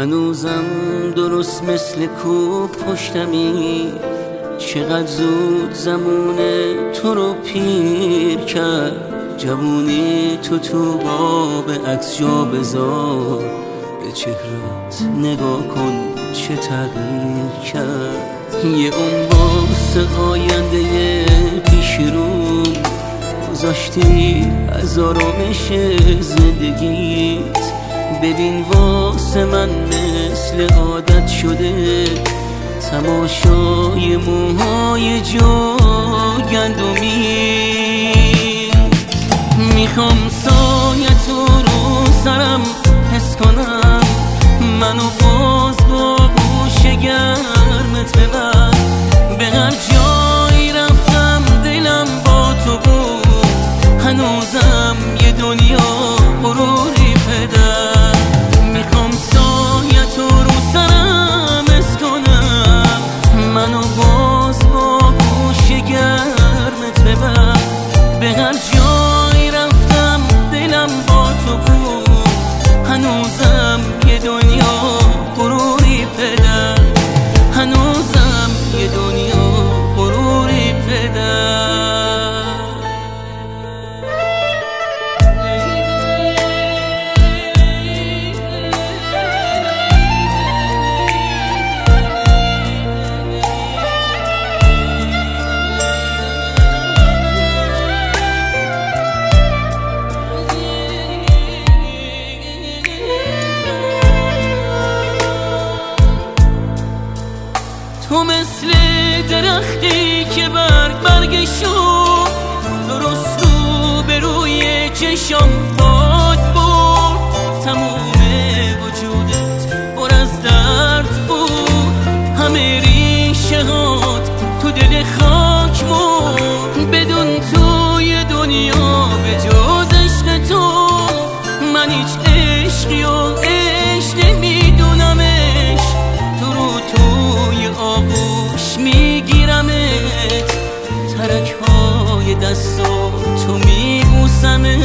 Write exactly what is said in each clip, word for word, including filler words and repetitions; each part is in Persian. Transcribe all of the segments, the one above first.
هنوزم درست مثل کوه پشتمی. چقدر زود زمان تو رو پیر کرد. جوونی تو تو قاب عکس جا بذار، به چهرت نگاه کن چه تغییر کرد. یه اون واسه آینده پیش رو گذاشتی از آرامش زندگیت. ببین واسه من مثل عادت شده تماشای موهای جو گندمی. میخوام سایت رو سرم حس کنم، منو باز با گوش گرمت ببر. به هر جایی رفتم دلم با تو بود، هنوزم یه دنیا غروری پدر. میخوام سایت رو سرم حس کنم، منو باز با گوش گرمت ببر. به هر جایی رفتم دلم با تو بود، هنوزم یه دنیا غروری پدر. هنوزم یه دنیا غروری پدر. تو مثل درختی که برگ برگشو درست رو به روی چشم باد برد. تموم وجودت پر از درد بود، همه ریشه هات تو دل خاک مرد. بدون توی دنیا به جز عشق تو من هیچ عشقی و عشق نمیدونمش. تو رو توی آغوش میگیرمت، ترک های دستو تو میبوسمش.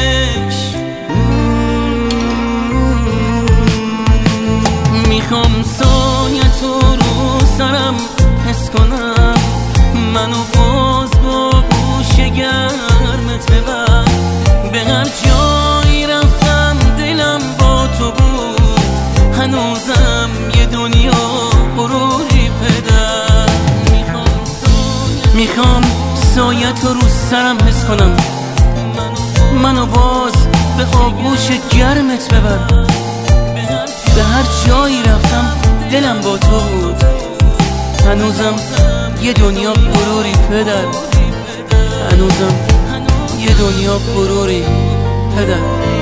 میخوام سایت رو سرم حس کنم، منو باز با گوش گرمت ببر. به هر جایی رفتم دلم با تو بود، هنوزم یه دنیا غروری پدر. میخوام سایت رو سرم حس کنم، منو باز به آغوش گرمت ببر. به هر جایی رفتم دلم با تو بود، هنوزم یه دنیا غروری پدر. هنوزم یه دنیا غروری پدر.